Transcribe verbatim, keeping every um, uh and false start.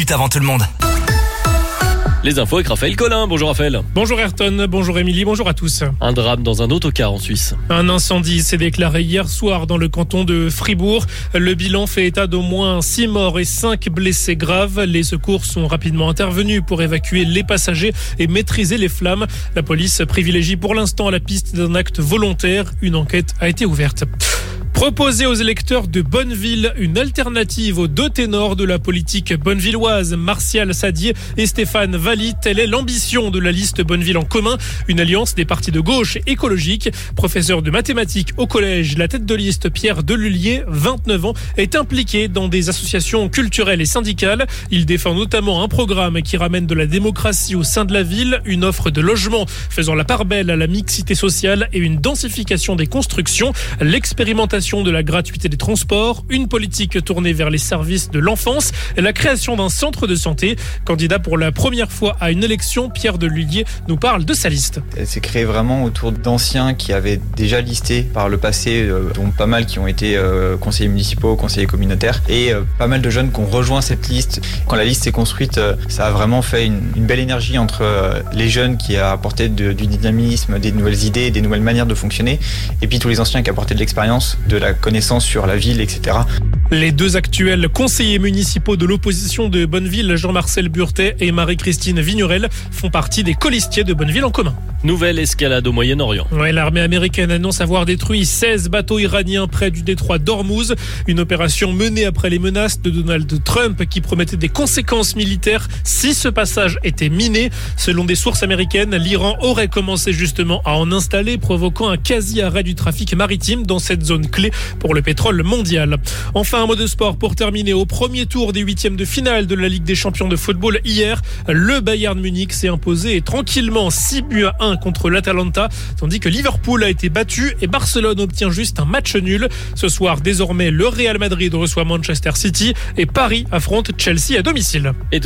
minutes avant tout le monde. Les infos avec Raphaël Collin. Bonjour Raphaël. Bonjour Ayrton, bonjour Émilie, bonjour à tous. Un drame dans un autocar en Suisse. Un incendie s'est déclaré hier soir dans le canton de Fribourg. Le bilan fait état d'au moins six morts et cinq blessés graves. Les secours sont rapidement intervenus pour évacuer les passagers et maîtriser les flammes. La police privilégie pour l'instant la piste d'un acte volontaire. Une enquête a été ouverte. Proposer aux électeurs de Bonneville une alternative aux deux ténors de la politique bonnevilloise, Martial Sadier et Stéphane Valli. Telle est l'ambition de la liste Bonneville en commun, une alliance des partis de gauche écologique. Professeur de mathématiques au collège, la tête de liste Pierre Delullier, vingt-neuf ans, est impliqué dans des associations culturelles et syndicales. Il défend notamment un programme qui ramène de la démocratie au sein de la ville, une offre de logement faisant la part belle à la mixité sociale et une densification des constructions, l'expérimentation de la gratuité des transports, une politique tournée vers les services de l'enfance et la création d'un centre de santé. Candidat pour la première fois à une élection, Pierre Delullier nous parle de sa liste. Elle s'est créée vraiment autour d'anciens qui avaient déjà listé par le passé, euh, dont pas mal qui ont été euh, conseillers municipaux, conseillers communautaires et euh, pas mal de jeunes qui ont rejoint cette liste. Quand la liste s'est construite, euh, ça a vraiment fait une, une belle énergie entre euh, les jeunes qui a apporté de, du dynamisme, des nouvelles idées, des nouvelles manières de fonctionner et puis tous les anciens qui apportaient de l'expérience, de la connaissance sur la ville, et cetera. Les deux actuels conseillers municipaux de l'opposition de Bonneville, Jean-Marcel Burtet et Marie-Christine Vignerel, font partie des colistiers de Bonneville en commun. Nouvelle escalade au Moyen-Orient. Ouais, l'armée américaine annonce avoir détruit seize bateaux iraniens près du détroit d'Ormuz. Une opération menée après les menaces de Donald Trump qui promettait des conséquences militaires si ce passage était miné. Selon des sources américaines, l'Iran aurait commencé justement à en installer, provoquant un quasi-arrêt du trafic maritime dans cette zone clé pour le pétrole mondial. Enfin, un mot de sport pour terminer. Au premier tour des huitièmes de finale de la Ligue des champions de football hier, le Bayern Munich s'est imposé tranquillement six buts à un contre l'Atalanta, tandis que Liverpool a été battu et Barcelone obtient juste un match nul. Ce soir, désormais, le Real Madrid reçoit Manchester City et Paris affronte Chelsea à domicile. Et